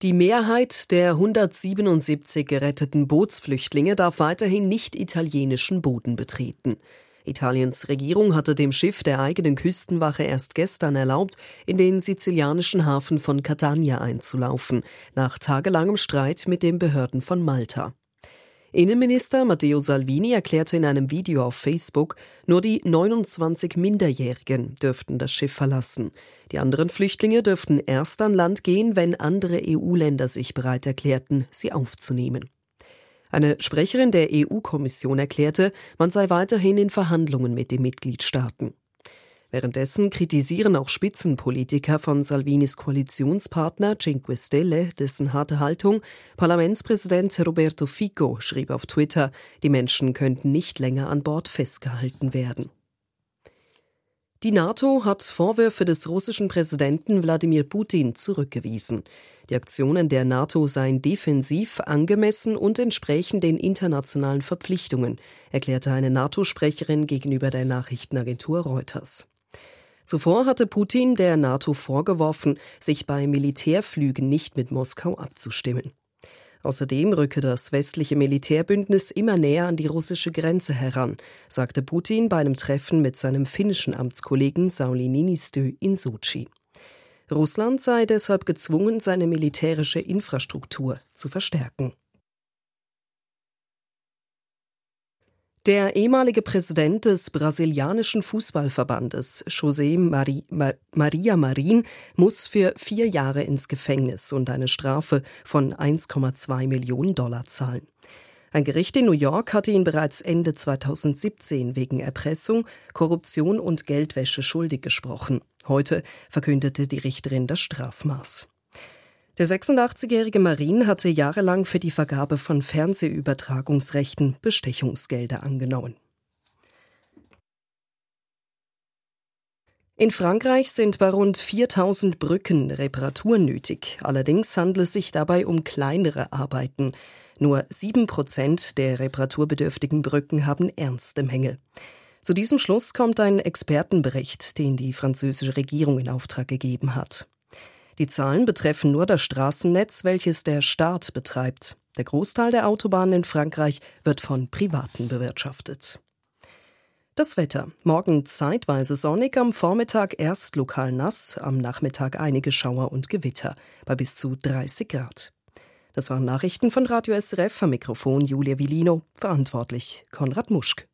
Die Mehrheit der 177 geretteten Bootsflüchtlinge darf weiterhin nicht italienischen Boden betreten. Italiens Regierung hatte dem Schiff der eigenen Küstenwache erst gestern erlaubt, in den sizilianischen Hafen von Catania einzulaufen, nach tagelangem Streit mit den Behörden von Malta. Innenminister Matteo Salvini erklärte in einem Video auf Facebook, nur die 29 Minderjährigen dürften das Schiff verlassen. Die anderen Flüchtlinge dürften erst an Land gehen, wenn andere EU-Länder sich bereit erklärten, sie aufzunehmen. Eine Sprecherin der EU-Kommission erklärte, man sei weiterhin in Verhandlungen mit den Mitgliedstaaten. Währenddessen kritisieren auch Spitzenpolitiker von Salvinis Koalitionspartner Cinque Stelle dessen harte Haltung. Parlamentspräsident Roberto Fico schrieb auf Twitter, die Menschen könnten nicht länger an Bord festgehalten werden. Die NATO hat Vorwürfe des russischen Präsidenten Wladimir Putin zurückgewiesen. Die Aktionen der NATO seien defensiv, angemessen und entsprächen den internationalen Verpflichtungen, erklärte eine NATO-Sprecherin gegenüber der Nachrichtenagentur Reuters. Zuvor hatte Putin der NATO vorgeworfen, sich bei Militärflügen nicht mit Moskau abzustimmen. Außerdem rücke das westliche Militärbündnis immer näher an die russische Grenze heran, sagte Putin bei einem Treffen mit seinem finnischen Amtskollegen Sauli Niinistö in Sotschi. Russland sei deshalb gezwungen, seine militärische Infrastruktur zu verstärken. Der ehemalige Präsident des brasilianischen Fußballverbandes, José Maria Marin, muss für 4 Jahre ins Gefängnis und eine Strafe von 1,2 Millionen $ zahlen. Ein Gericht in New York hatte ihn bereits Ende 2017 wegen Erpressung, Korruption und Geldwäsche schuldig gesprochen. Heute verkündete die Richterin das Strafmaß. Der 86-jährige Marin hatte jahrelang für die Vergabe von Fernsehübertragungsrechten Bestechungsgelder angenommen. In Frankreich sind bei rund 4000 Brücken Reparaturen nötig. Allerdings handelt es sich dabei um kleinere Arbeiten. Nur 7% der reparaturbedürftigen Brücken haben ernste Mängel. Zu diesem Schluss kommt ein Expertenbericht, den die französische Regierung in Auftrag gegeben hat. Die Zahlen betreffen nur das Straßennetz, welches der Staat betreibt. Der Großteil der Autobahnen in Frankreich wird von Privaten bewirtschaftet. Das Wetter. Morgen zeitweise sonnig, am Vormittag erst lokal nass, am Nachmittag einige Schauer und Gewitter, bei bis zu 30 Grad. Das waren Nachrichten von Radio SRF, am Mikrofon Julia Villino, verantwortlich Konrad Muschk.